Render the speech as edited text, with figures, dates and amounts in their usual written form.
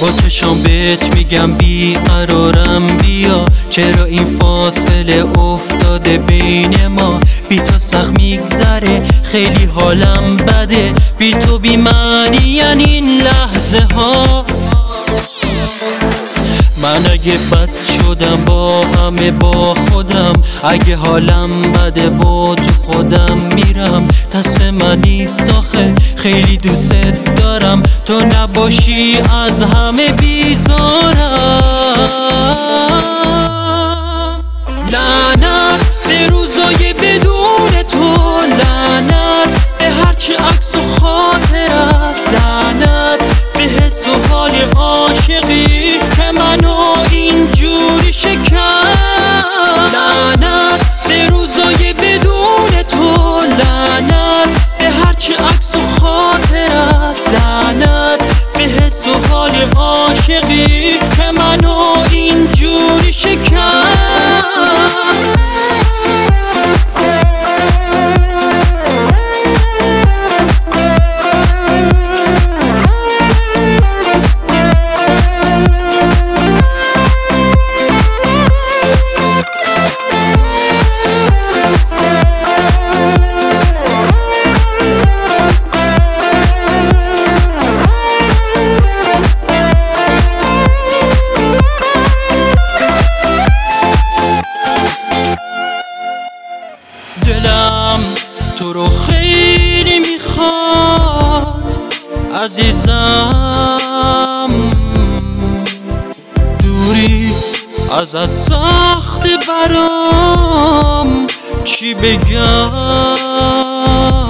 با چشام بهت میگم بی قرارم بیا، چرا این فاصله افتاده بین ما؟ بی تو سخت میگذره خیلی حالم بده، بی تو بی معنی این لحظه ها. من اگه بد شدم با همه با خودم، اگه حالم بده با تو خودم میرم. دست من نیست آخه خیلی دوست دارم، تو نباشی از همه بیزارم. لعنت به روزای بدون تو، لعنت به هرچی عکس و خاطر است، لعنت به حس و حال عاشقی که منو اینجوری شکست. لعنت به روزای بدون تو، لعنت به هرچی عکس و خاطر است، لعنت به حس و حال عاشقی که منو اینجوری شکست. دلم تو رو خیلی میخواد عزیزم، دوری ازت سخت برام چی بگم.